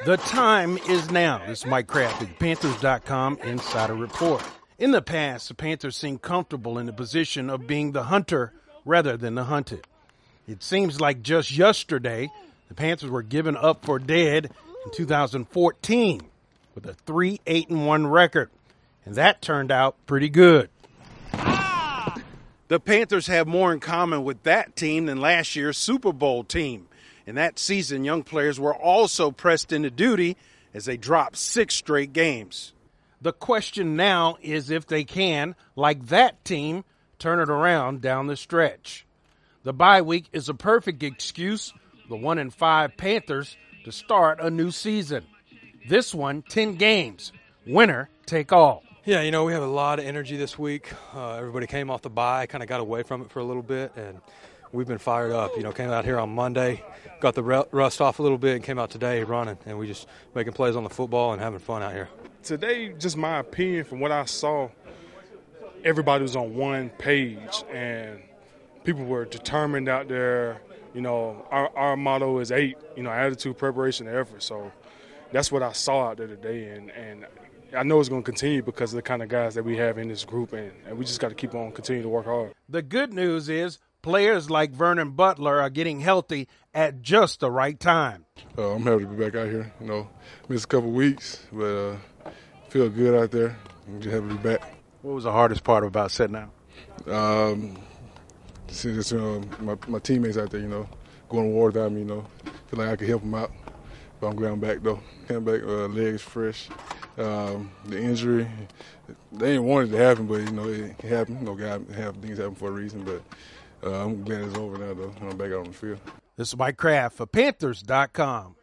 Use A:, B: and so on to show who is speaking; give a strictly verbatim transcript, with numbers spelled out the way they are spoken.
A: The time is now. This is Mike Kraft at Panthers dot com Insider Report. In the past, the Panthers seemed comfortable in the position of being the hunter rather than the hunted. It seems like just yesterday, the Panthers were given up for dead in two thousand fourteen with a three eight and one record, and that turned out pretty good. The Panthers have more in common with that team than last year's Super Bowl team. In that season, young players were also pressed into duty as they dropped six straight games. The question now is if they can, like that team, turn it around down the stretch. The bye week is a perfect excuse for the one and five Panthers to start a new season. This one, ten games, winner take all.
B: Yeah, you know, we have a lot of energy this week. Uh, everybody came off the bye, kind of got away from it for a little bit, and we've been fired up. You know, came out here on Monday, got the rust off a little bit, and came out today running, and we just making plays on the football and having fun out here.
C: Today, just my opinion, from what I saw, everybody was on one page, and people were determined out there. You know, our, our motto is eight, you know, attitude, preparation, and effort. So that's what I saw out there today, and, and I know it's going to continue because of the kind of guys that we have in this group, and, and we just got to keep on continuing to work hard.
A: The good news is players like Vernon Butler are getting healthy at just the right time.
D: Uh, I'm happy to be back out here. You know, missed a couple weeks, but uh, feel good out there. I'm just happy to be back.
A: What was the hardest part about setting out?
D: Um, see, just, you know, my, my teammates out there, you know, going to war without me, you know, feel like I could help them out. But I'm glad back, though. Came back, uh, legs fresh. Um, the injury, they didn't want it to happen, but, you know, it happened. You know, God have things happen for a reason, but uh, I'm glad it's over now, though. I'm back out on the field.
A: This is Mike Kraft for Panthers dot com.